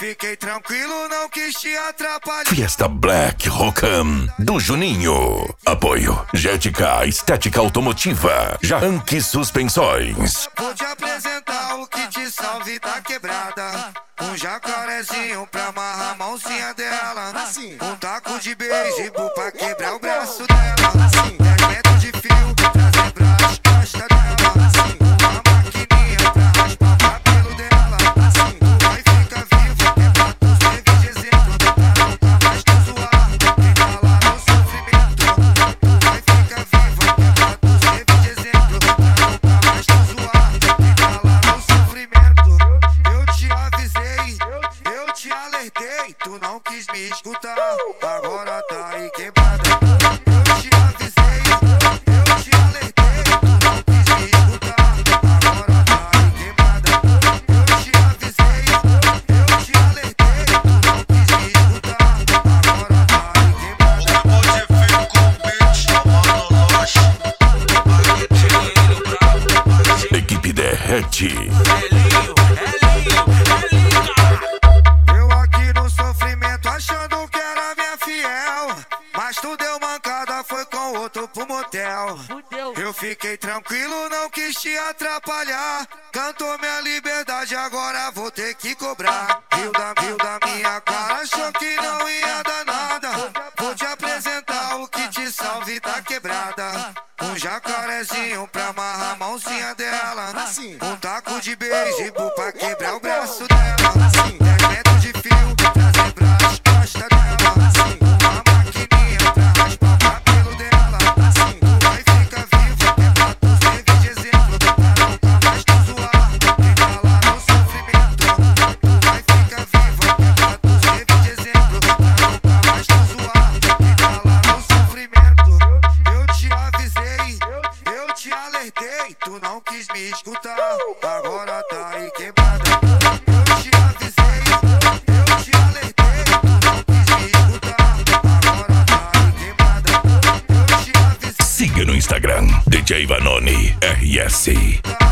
fiquei tranquilo, não quis te atrapalhar. Fiesta Black Rocam do Juninho. Apoio Jetica Estética Automotiva, Janque Suspensões. Vou te apresentar o kit salve da quebrada. Um jacarezinho pra amarrar a mãozinha dela. Um taco de beisebol pra quebrar o braço dela. 10 metros de fio pra quebrar as costas dela. Uma maquininha pra raspar o cabelo dela. Vai ficar vivo, é pra tu servir de exemplo. Pra nunca mais te zoar, fica lá no sofrimento. Vai ficar vivo, é pra tu servir de exemplo. Pra nunca mais te zoar, fica lá no sofrimento. Eu te avisei, eu te alertei, tu não quis me escutar, agora tá aí quebrada. Eu te avisei, eu te alertei, tu não quis me escutar, agora tá aí quebrada. Eu te avisei, eu te alertei, tu não quis me escutar, agora tá aí quebrada. Modifica o beat, chamando nós. Equipe Derrete. Eu aqui no sofrimento achando que era minha fiel, mas tu deu mancada, foi com outro pro motel. Eu fiquei tranquilo, não quis te atrapalhar. Cantou minha liberdade, agora vou ter que cobrar. Viu da minha cara, achou que não ia dar nada. Vou te apresentar o kit salve da quebrada. Um jacarezinho pra amarrar a mãozinha dela. Um taco de beisebol pra quebrar o braço dela. 10 metros de fio pra quebrar as costas dela. Uma maquininha pra raspar o cabelo dela. Vai ficar vivo, é pra tu servir de exemplo. Pra nunca mais te zoar, fica lá no sofrimento. Vai ficar vivo, é pra tu servir de exemplo. Pra nunca mais te zoar, fica lá no sofrimento. Eu te avisei, eu te alertei, tu não quis me escutar, agora tá aí quebrada. Eu te avisei, eu te alertei, tu não quis me escutar, agora tá aí quebrada. Eu te avisei. Siga no Instagram DJ Vanoni RS.